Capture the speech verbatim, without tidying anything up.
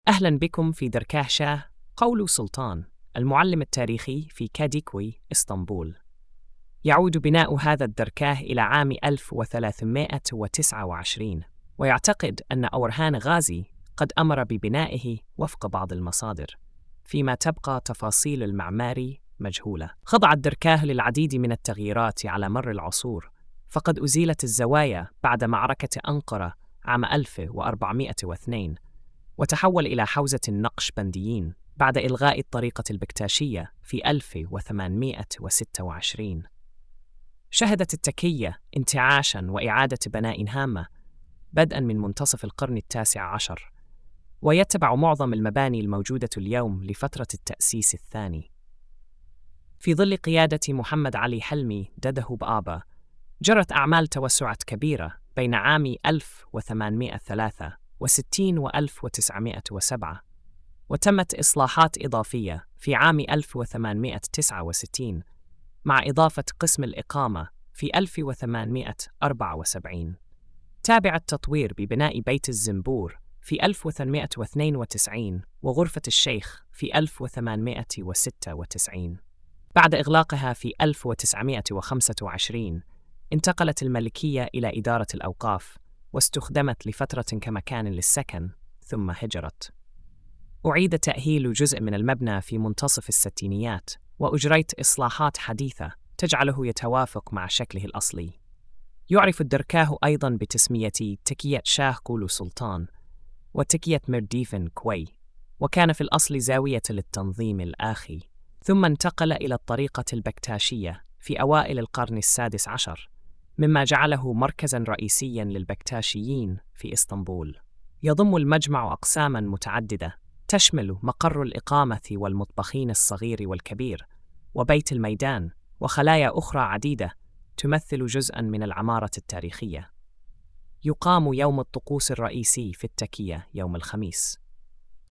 أهلاً بكم في دركاه شاه قول سلطان، المعلم التاريخي في كاديكوي، إسطنبول. يعود بناء هذا الدركاه إلى عام ألف وثلاثمائة وتسعة وعشرين، ويعتقد أن أورهان غازي قد أمر ببنائه وفق بعض المصادر، فيما تبقى تفاصيل المعماري مجهولة. خضع الدركاه للعديد من التغييرات على مر العصور، فقد أزيلت الزوايا بعد معركة أنقرة عام ألف وأربعمائة واثنين، وتحول إلى حوزة النقشبنديين بعد إلغاء الطريقة البكتاشية في ألف وثمانمائة وستة وعشرين. شهدت التكية انتعاشاً وإعادة بناء هامة بدءاً من منتصف القرن التاسع عشر، ويتبع معظم المباني الموجودة اليوم لفترة التأسيس الثاني. في ظل قيادة محمد علي حلمي دده بآبا، جرت أعمال توسعات كبيرة بين عام ألف وثمانمائة وثلاثة وستين و ألف وتسعمائة وسبعة، وتمت إصلاحات إضافية في عام ألف وثمانمائة وتسعة وستين مع إضافة قسم الإقامة في ألف وثمانمائة وأربعة وسبعين. تابع التطوير ببناء بيت الزنبور في ألف وثمانمائة واثنين وتسعين وغرفة الشيخ في ألف وثمانمائة وستة وتسعين. بعد إغلاقها في ألف وتسعمائة وخمسة وعشرين، انتقلت الملكية إلى إدارة الأوقاف، واستخدمت لفترة كمكان للسكن، ثم هجرت. أعيد تأهيل جزء من المبنى في منتصف الستينيات، وأجريت إصلاحات حديثة تجعله يتوافق مع شكله الأصلي. يعرف الدركاه أيضاً بتسمية تكية شاه قولو سلطان وتكية مرديفن كوي، وكان في الأصل زاوية للتنظيم الآخي، ثم انتقل إلى الطريقة البكتاشية في أوائل القرن السادس عشر، مما جعله مركزاً رئيسياً للبكتاشيين في إسطنبول. يضم المجمع أقساماً متعددة تشمل مقر الإقامة والمطبخين الصغير والكبير وبيت الميدان وخلايا أخرى عديدة تمثل جزءاً من العمارة التاريخية. يقام يوم الطقوس الرئيسي في التكية يوم الخميس.